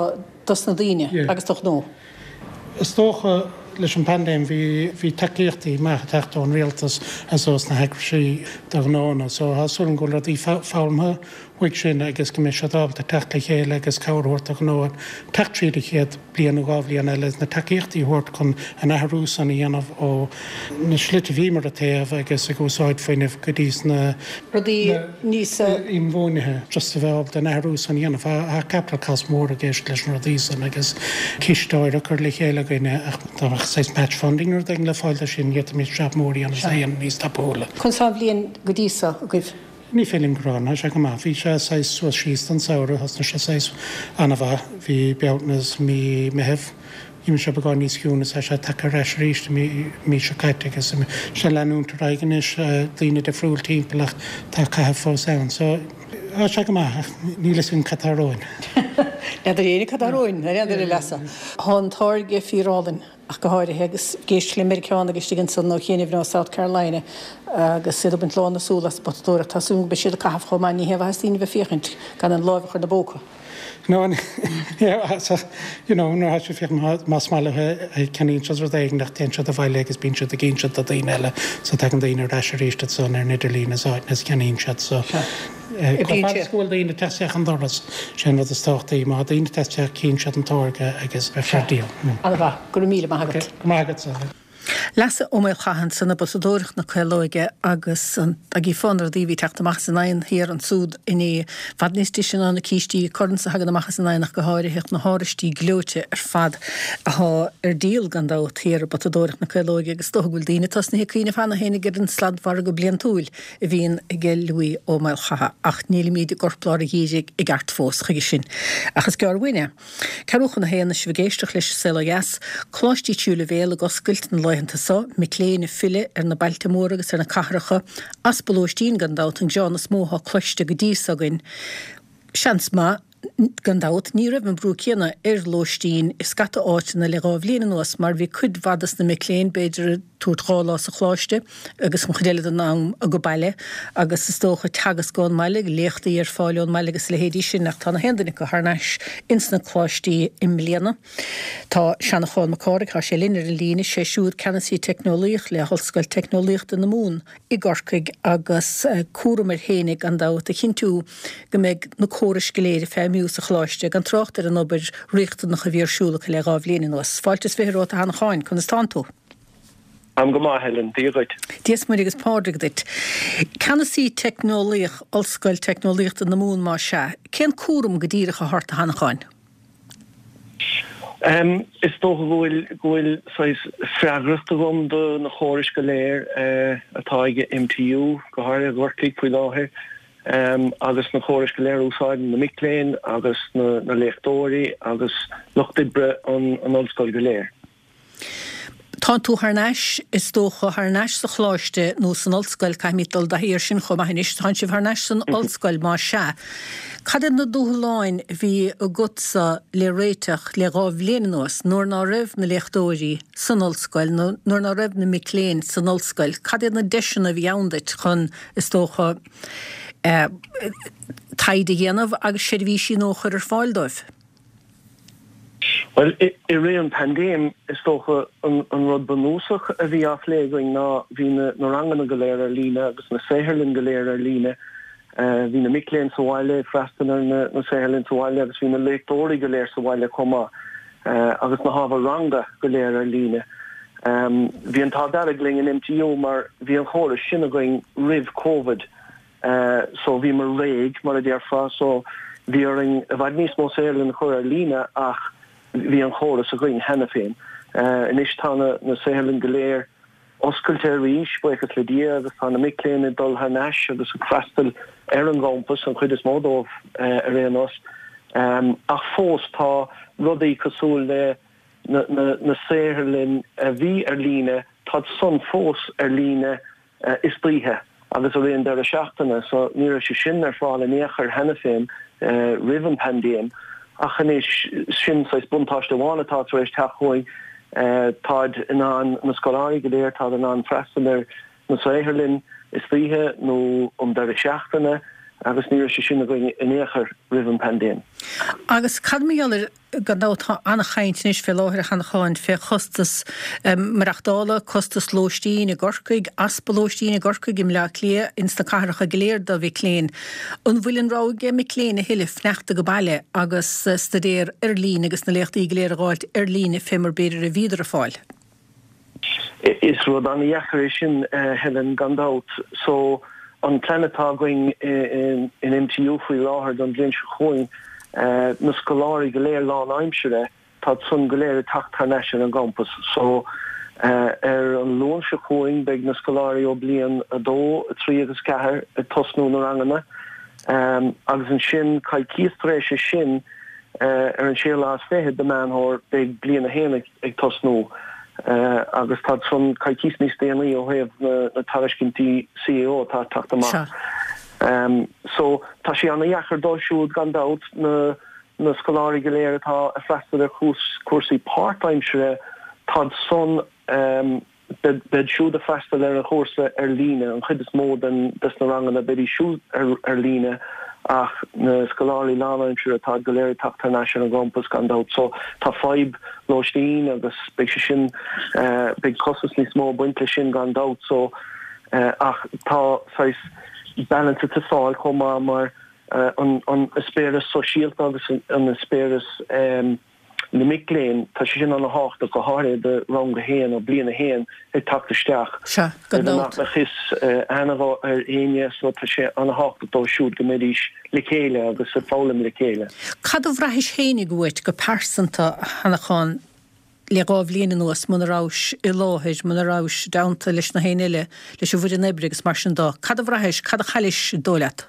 S1: Das na daine agus toch nó.
S4: Is tócha leis an pandéim hí hí takeíochttaí me techtón réaltas as os na heicrí dar nána, so hasún go í fámthe huiig sin agus go mis sedábal a techtla chéile agus cabhirta nó techtríide chéad blian gábhlíon eile na takeíochttaí thuirt chun an ahrús an dhéanamh ó na slite bhímar a taobh agus a gúsáid faoineh go dtís na
S1: Rudí níos
S4: imhónithe just a bheith den ahrús an dhéanamh a capral cas mór a géist leis na dísan agus cisteáir a chur le chéile goine seis patch funding or thing le fáilte sin get mí strap mórí an éon níos tapóla.
S1: Chun sá bblion go dísa a goibh.
S4: Ní félim gránna se go má hí se seis su síos an saoire has na se seis anna bha hí beagnas mí meheh Im se beá níos ciúna se se take reis ríiste mí se caiite agus se leúnta aigen is líine de friúil timpplaach tá caitheh fós ann, so se go má níle sin cataróin.
S1: Neidir éana cataróin na réidir lesa. Hán táirge fírádan ach go háir agus géist le Americán agus gin san nó chéanamh ná South Carolina agus siad bint lána súlas batúra tasún be siad a caithh chomáí heh hasíine bheith fichint gan an láimh chu na bóca.
S4: No, yeah, so, you know, no, has fi mas mal caninchas ru eigen nach ten a bhailegus bín a gén a daile, so te an daine reisiríiste son ar Nidirlína áitnas caninchad, so school daine teach an doras sin a stáchttaí má daine teach cínsad an tága agus be ferdíal.
S1: An bha go míle mágad.
S4: Mágad.
S1: Lesa óméil chahan sanna basadóireach na chuilóige agus a gí fánar díhí teachtamach san aon hir an súd iní fadnistí sin an na cíistí chuann sa hagan amach san aonach go háirithe na háiristí glóte ar fad ath ar díal gandá tíar basadóireach na chuilóige agus tóhúil daine tas na cíine fanna héna gur an sladhhar go blian túil i bhíon i ggé luí óméil chaha ach níl míad gorpláir a híigh i gart fós chuige sin. Achas gar bhuiine. Ceúchan na héana si bhgéisteach leis selas, chlátí túúla bhéal a goscailt an leithananta sa mi léine fille ar na Baltimóra agus ar na Cahracha as bolóistín gandát an John smótha chluiste go dtí againn. Seans má gandát ní raibh an brú céanna ar lóistín is scata áitina le gábhlíana nuas mar bhí chud vadas na mi léin beidir túrthála sa chláiste agus an chudéile an nám a go bailile agus is tócha teagas gáin meile léchtaí ar fáileón meile agus le héadí sin nach tána hendainna go thneis insna chláistí im mbliana. Tá seanna cháil macáric há sé linar an lína sé siúd cenasí technolíoch le hallscoil technolíocht in na mún i gcorcaig agus cuaram ar hénig an dát a chinú go méid na córis goléir fé miús a chláiste gan trochttar an obair riachta na chahíorsúlacha le gábhlíana nuas. Fáiltas féhrát a hana cháin chun is tántú.
S5: Am go má Helen, díagait.
S1: Díos mar agus pádraig dit. Canasí technolíoch, olscoil technolíocht in na mún má se, cén cuaram go dtíireach a thart a hana cháin?
S5: Um, is toch goil goil sais fragrachtig om de na chorisch geleer uh, atá ige M T U gohair gorklik pu láhir um, agus na chorisch geleer úsáiden na miléin agus na, na lechtdóri agus lochtibre an an olscoil geleer.
S1: Tá tú harneis is tócha harneis sa chláiste nó san olscoil caiimítal da hir sin chum hanis tá sibh harneis san olscoil má se. Cad na dúláin bhí a gutsa le réiteach le gábhléanos nóair ná raibh na lechtdóirí san olscoil nóair ná raibh na miléin san olscoil. Cad na deisina bhí andat chun is tócha uh, taide dhéanamh agus sé bhí sin nóchar ar fáildóibh.
S5: Well, i, i ré an pandéim is toch an, an rud banúsach a bhí afléing ná hí na, na rangan goléir ar lína agus na séherlin goléir ar lína uh, hí na miléin saháile freistan ar na, na séherlin saháile agus hí na leictóirí goléir saháile comá uh, agus na hava ranga goléir ar lína. Um, hí an tá daragling in M T U mar hí an chóir sinna going rih COVID uh, so hí mar réig mar a déarfa so hí ar an a bhaid níos mó séherlin chóir ar lína ach hí an chóras a gring hena féin. Uh, in istána na séherlin goléir oscailtear ríis buchas le dia agus tá na miléin dul haneis agus a crastal ar an gompas an chuid is módómh uh, a réanos. Um, ach fós tá rudaí cosúil le na, na, na séherlin a bhí ar líne tá son fós ar líne uh, is bríthe agus a réon dar a seachtainna so ní sé sin ar fáil in éachar hena féin uh, rih an pandéim. Achan is sin sais buntáiste bháinatá éis teachóin táid in an na scoláí go léir tá an an freistan ar na séherlin is fríhe nó um dar a seachtainna agus ní sé sinna going in éair rihan pandéin.
S1: Agus cadmíallar gandátá anna chaintnis fé láthir a chaáin fé chustas marachtála costas lóistíín a gorcaig aspalóistíín a gorcaig im le lia insta caracha goléir do bhí cléin. An bhfuiln ráige mi cléin a hiile fnechta go bailile agus stadéir ar lín agus na leachtaí goléir gáilt ar lína fémar beidir a víidir a fáil.
S5: Is rud an iachar sin Helen gandát, so an planetá going in M T U faoi láthir don bblin se choin na scoláirí go léir lá aimimsere tá sun go léir tachttar nation an campus. So ar an lón se choin beag na scoláirí ó blian a dó a trí agus cethir a tosnú na rangana. Um, agus an sin cai cíostrééis se sin ar an sé lá féhead de manthir beag blian a héana ag tosnú. Uh, agus tá son caiicís níos déanaí ó héamh na, na tariscinntaí C E O tá taachtamach. Um, so tá sé anna dheachar dóisiúd gandát na, na scoláirí go léir atá a freistal ar cuasaí part-timesere tá son um, bed, bed siúd a freistal ar a chósa ar líne an chud is mód an dus na rangan a bedi siúd ar, ar líne ach na scoláirí láimsere tá go léir taachtar national campus gandát. So tá five lóistíín agus be sin uh, big costas ní smó buinte sin gandát. So uh, ach tá sais balance te fáil chomá mar uh, an, an spéras sosiálta agus an spéras um, na miléin tá sin an hácht a go háir de rang héan ó blian a héan ag tatisteach.
S1: Se gandát.
S5: nach is anrá ar aine so tá sé an hácht dó siúd go médís le chéile agus a fálam le chéile.
S1: Cad ó bhreithis hénig gohait go persanta hanachán le gáh líana nuas munarás i láthid munarás damta leis na héile leis a bhfuidir nebrigus mar sin dá. Cad ó bhreithis cad a chailis dóleat?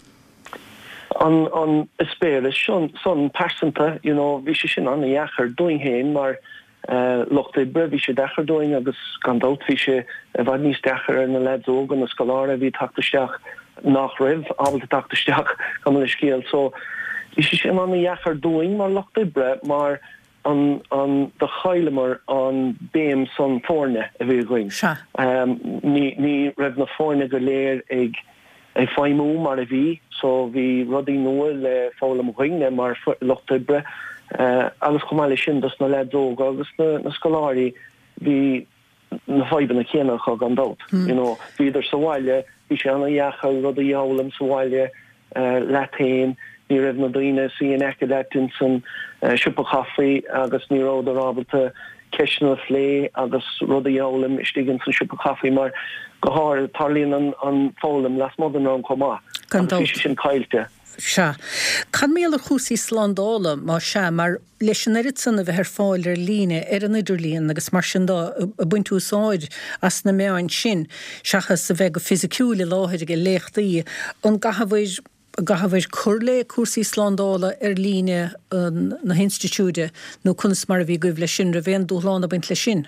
S5: An an spéris son son persanta, you know, vi se sin an jacher doing héin, maar uh, locht e bre vi se decher doing agus gandát vi se wat nís decher in a ledóg an a skalare vi tachteach nach rif, abel de tachteach kan man skeel. So vi se sin an jacher doing, maar locht e bre, maar an an de chailemer an béim son fórne a vi going. Um, ni ni rif na fórne go léir ag ag feimú mar a bhí, so bhí rudí nua le fála mhuiine mar lochtibre uh, agus chumáile sin dus na ledóg agus na, na scoláirí bhí na faiban na chéanach a gandát. Mm. You know, bhí idir sa bhaile, bhí sé anna dheachal rudí jálam sa bhaile uh, letéin, ní raibh na daoine sí an eice letin san uh, siúpa chaffaí agus ní rád a rábalta ceisna flé agus rudí jálam istígann san siúpa chaffaí mar go háir tarlíonn an, an fólam las mod an comá.
S1: Gandát.
S5: Sin caiilte.
S1: Se. Can mélar chúsaí slandála má se mar leis an erit sanna bheith ar fáil ar líne ar an idirlíon agus mar sin dá a buint úsáid as na meáin sin seachas sa bheith go fisiciúla láthir go léchtaí an gahabhaid gahabhaid curlé cuasaí slandála ar líne na institúide nó cunas mar a bhí goibh le sin ra bhéon dúláán a buint le sin.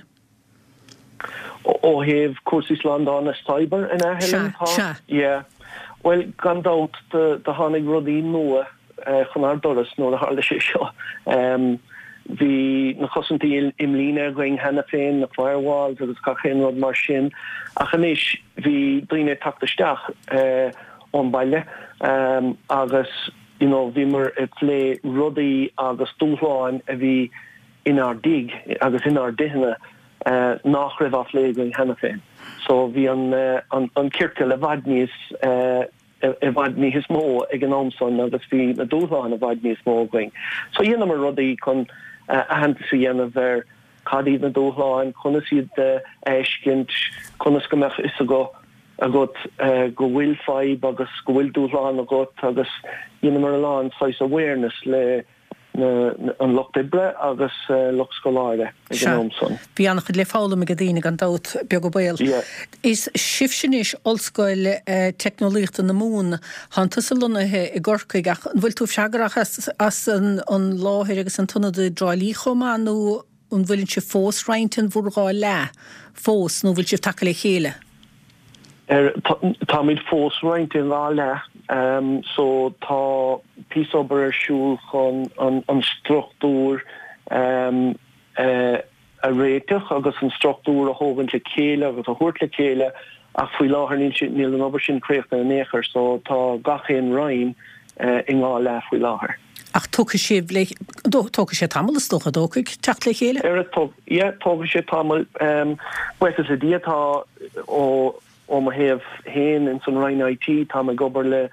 S5: ó heh cuasaí slandána Stoiber in Ahelen?
S1: Se,
S5: yeah. Well, gandát de, de hánig rudí nua uh, chun ar doras nó a hála sé seo. Um, Bhí na chosintí im lína going hena féin na firewalls agus cachéin rud mar sin. A chanéis bhí daoine tactaisteach uh, ón baile um, agus you know, bhí mar ag lé rudaí agus dúláin a bhí inar dig agus inar dithna uh, nach raibh af lé going hena féin. So bhí an, uh, an, an circe le bhaid níos uh, e bhaid ní his mó ag an amson agus bhí na dúláin a bhaid níos mó going. So dhéanam mar rudaí chun Uh, a hananta sa dhéanamh ar cadíad na dúláin, chuna siad uh, éiscint, chuna scameach is a go a got uh, go bhfuil fáib agus go bhfuil dúláin a got agus dhéanam mar a lán fáis awareness le na, na, an lochtibre agus uh, lochscoláire ag an amson.
S1: Bhí annach le fála me go dtíine an dát beag go bail.
S5: Yeah.
S1: Is sifsinis olscoil uh, technolíochta na mún hananta sa lunathe i gorcaig ach an bhfuil tú seagarach as, as an, an láthir agus an tunna de dráilí chomá nó an bhfuiln si fós reintin bhúrá le fós nó bhfuil si take le chéile?
S5: Er, tá míid fós reintin rá le um, so tá písobar arsúl chun an, an struchtúr um, uh, a réiteach agus an struchtúr a hógann le chéile agus a thuirt le chéile ach faoi láthair níl an obair sin créochta an éair so tá gachéon rain in gá le faoi láthair.
S1: Ach tucha sé tucha sé tamil is tócha dócaigh techt le chéile?
S5: Ar tóga sé tamil buchas a diatá ó ó ma héamh héin in san Ryan I T tá a gobar le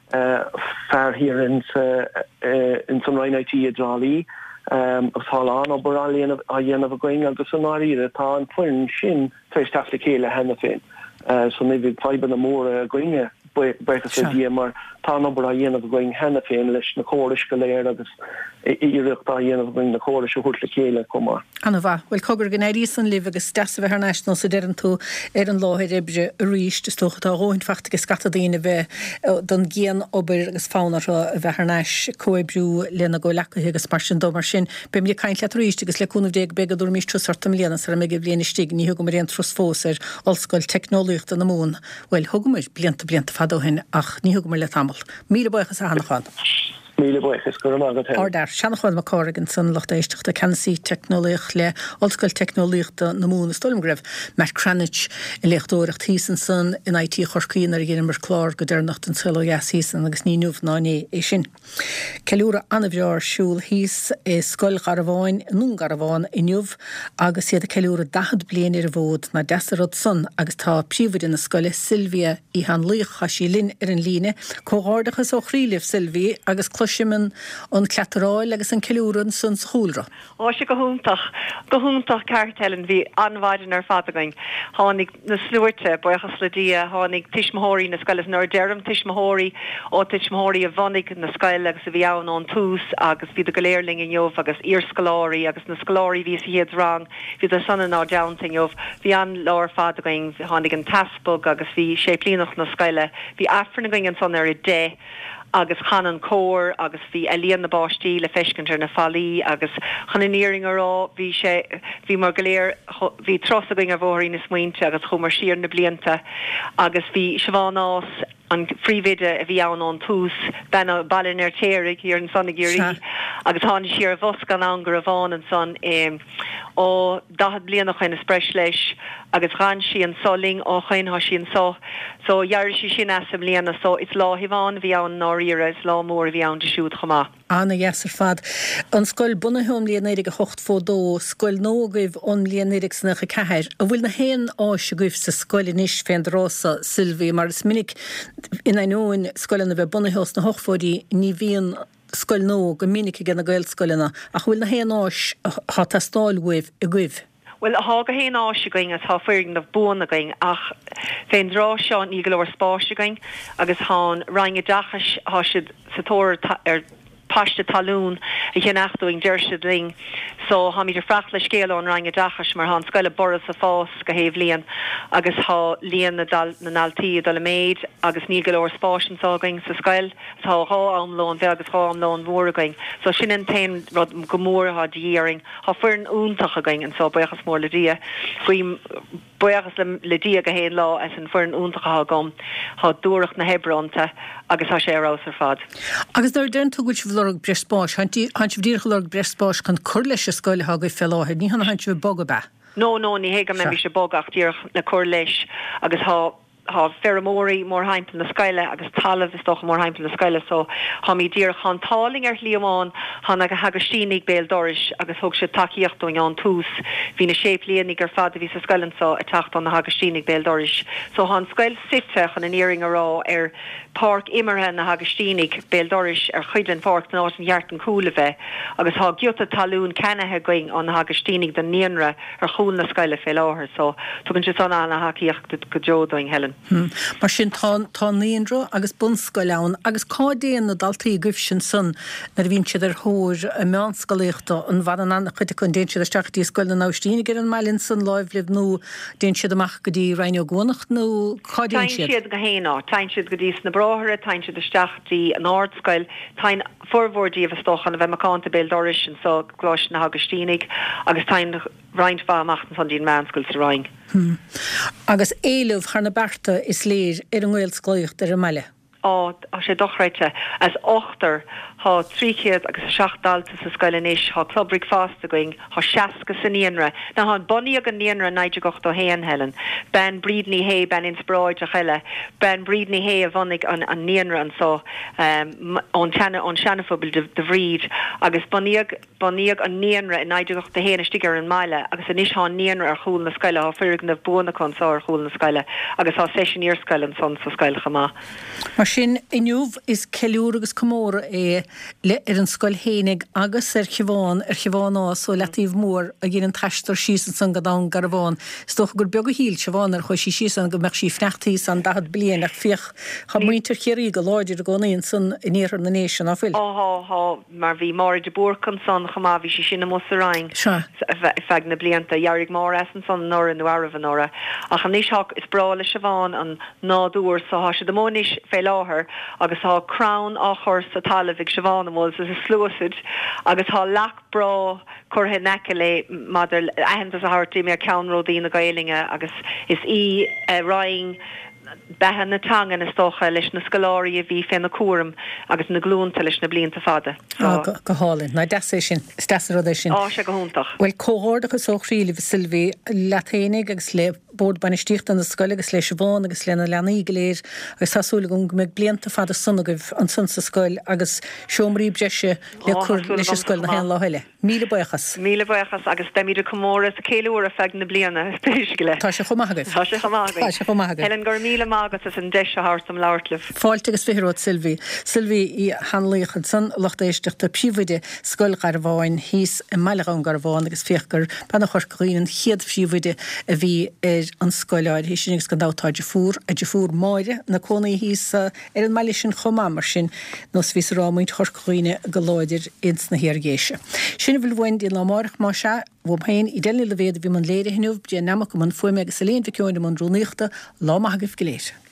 S5: fear here in in san Ryan I T a drálaí agus tá an ó borálíon a dhéanamh a going agus an áíre tá an fuin sin treéis techt le chéile hena féin. So mé bhí feiban na mór a goine buchas a dí mar tá obair a dhéanamh going hena féin leis na chóris go léir agus íirecht a dhéanamh going na chóris a chuirt le chéile comá.
S1: Anna bha, bhfuil cogur gan éirí san libh agus deasa bheith national sa dean tú ar an láthir ibre ríist is tócha tá róin fachta go scata daoine bheith don géan obair agus fánar a bheith neis coibrú lena go lecha agus mar sin dó mar sin be mé caiint le ríist agus leúnmh déag begadú mí trúsarta léana sa mé go bbliana stig ní thugam mar an trús fós ar olscoil technolíocht an na mún. Bhfuil thugam ir blianta blianta fadóhin ach ní thugam mar le tamil. Míle buchas a hanachán.
S5: Míle buchas go agad.
S1: Ordar seanachán má cágan san locht éisteachta cansaí technolíocht le olscoil technolíochta na mún stolm greibh mar cranit i lechtúireacht hísan san in I T chorcaín ar ghéanam mar chlár go dearnacht an solo gas hísan agus ní nuamh náné é sin. Ceúra anna bhear siúil híos é scoil garabháin nún garabháin i nuamh agus siad a ceúra dahad blian ar a bhód na deasarad san agus tá príomhid in na scoile Silvia í han líoch a sí linn ar an líne cóghardachas ó chríileh Silvi agus cloisimin an cleataráil agus an ceúran san schúlra.
S6: Ó se go húntaach go húntaach cartelin bhí anmhaidin ar fadagaing. Tháinig na slúirte buchas le dia, tháinig tiismóirí na scoiles nó dearm tiismóirí ó tiismóirí a bhanig na scoil agus a bhí ann an tús agus bhí go léirling in jobh agus írscoláirí agus na scoláirí bhí siad rang bhí a sanna ná deanta jobh bhí an láir fadagaing tháinig an taspog agus bhí sé plíanach na scoile bhí afrnaing an san ar i dé agus chanan cór agus bhí elíon na báistí le feiscintar na fallí agus chananíring ará bhí sé bhí mar goléir bhí trosaing a bhóirí na smuointe agus chumar siar na blianta agus bhí seánás an fríomhide a bhí ann an tús benna ballin ar téirigh ar an sanna géirí agus tháinig siar a bhos gan angur a bháin an san ó dahad blianach chuin na spreis leis agus ran si an soling ó chuin há si an so so jaar si sin asam líana so it's láhíháin bhí an náíire is lá mór bhí an de siúd chomá.
S1: Anna Yasser fad. An scoil bunahom líananig a hocht fódó, scoil nógah an líananig snach a ceir. A bhfuil na héan áis a gúh sa scoil inis féin rása Silvi, mar is minic in ein nóin scoilna bheith bunahos na hochfódí ní bhíon scoil nó go minic gan na gail scoilna, a bhfuil na héan áis há tastáilhuih a gúh.
S6: Well, há go héan áise going as há fuing na buna going ach féin rá seán í go leir spáise going agus há rang a dachas há siad sa tóir ar pasta talún a chéanachtúing deirse ling so ha míidir frach le scéal an rang a dachas mar há scoile boras a fás go héh líon agus há líon na naltíí do le méid agus ní go leir spáisian ságaing sa scoil tá há amlón bheit agus há amlón mórgaing so sin an tain rud go mór há díaring há fuin úntaach a going an so buchas mór le dia faoim buchas le dia go héon lá as an fuin úntaach há gom há dúireach na hebronta agus há sé rás ar fad.
S1: Agus dar den tú gúid bhlorg brespáis, haint bhdír chlorg brespáis chun cur leis a scoile ha go felláthir, ní hanna haint bh bog a be?
S6: No, no, ní héga me bhí sé bogach dír na cur leis agus há há ferramóí mór heimpel na scoile agus talamh is doch mór heimpel na scoile so há mí dír chatáling ar líamán hána go hagastínig béal doris agus thug sé takeíochtúing an tús hí na séplíonig ar fad a bhí sa scoilen so a tacht an na hagastínig béal doris so há scoil site an an éing ará ar park immerhe na hagastínig béal doris ar chuidlen park ná an jartan coolla bheith agus há giota talún cenethe going an na hagastínig den níonra ar chuúl na scoile fé láthair so tugann sé san na haíocht go jódoing Helen.
S1: Hmm. Mar sin tá níonra agus bunscoileann agus cádéan na daltaí gubh sin san nar bhín siad ar thóir a meánscoíochta an bharan an chuide chun déon siad isteachtaí scoil na náistíine gur an mailinn san láimhlibh nó déon siad amach go dtí Raineó Gonach nó cádéon siad?
S6: Tain siad go héná, tain siad go dtí na bráthire, tain siad isteachtaí an áirdscoil, tain forhórdíomh stochan a bheith macánta béal doris an so gláis na hagastínig agus tain roiint bá amachtan san dín meánscoil sa Raing.
S1: Hmm. Agus éileh thar na berta is léir ar an ghil sclaíocht ar a meile.
S6: á sé dochreite as ochtar há tríchéad agus seachdalta sa scoilenis há clubrig fásta going há seaca san níonra na há buí ag an níonra neidir gocht ó héan helen ben brídní hé ben inspráid a cheile ben brídní hé a bhannig an an níonra an so um, an tena an seanafobal de, de bhríd agus buíag buíag an níonra in neidir gocht a héana stigar an meile agus an is há níonra ar chúil na scoile há furig na buna consá ar chúil na scoile agus há séisiníir scoil an son sa scoil chamá.
S1: Mar sin inniuh is ceúr agus commór é le ar an scoil hénig agus ar chibháin ar chibháin á so letíh mór a gin an taistar sísan san gadán gar bháin. Stoch gur beag híl se bháin ar chuir sí sísan go meach sí frechttaí san dahad blian ach fioch cha muintear chéirí go láidir go naon san inéar na nation á fuil.
S6: Á há mar bhí mar de búrcan san chamá bhí sí sin na mosarain.
S1: Se.
S6: Feag na blianta jarig mór as an san nóra nó ára an nóra. A cha níos is brá le se bháin an nádúr sa há se do mónis fé láthair agus há crown á chur sa talamhíh se bháin was is a slúsid agus há lech bra chuthe nece le madidir ahananta a hartí mé ceanródaí na gailinge agus is í uh, raing behan na tangan is stocha leis na scaláí a bhí fé na cuam agus na glúnta leis na blianta fada.
S1: Go hálinn, na de sin, stasrad sin.
S6: Á se go húntaach.
S1: Well cóhordachas óchríli vi Silvi laténig agus le bord banistícht an na scoile agus leis bháin agus lena lenaí goléir agus tasúla go meg blianta fada sunnagah an sun sa scoil agus siomrí breise le chur leis scoil na hen láheile. Míle buchas.
S6: Míle buchas agus demíidir commóra a céúra feag na bliana tuisgile.
S1: Tá se chomagah.
S6: Tá se chomagah.
S1: Tá se chomagah.
S6: Helen gur míle mágat is an deis a hartam láirtlih.
S1: Fáilte agus firód Silvi. Silvi í hanlaíchan san lochtéisteach tá píomhide scoil gar bháin híos i meilechán gar bháin agus fiachgur banna chorcaín chiad píomhide a bhí an scoileáid hí sin go dátáide fúr a de fúr máide na cónaí híos ar an meile sin chomá mar sin nos vís rámuint chorcaíine go láidir ins na hiargéise. Sin bhfuil bhain í lámárach má se bhhain i déile le bhéad bhí man léire hinúh de namach go man fuime agus sa léon bhiciúin man rúníochta lámathagah go léir.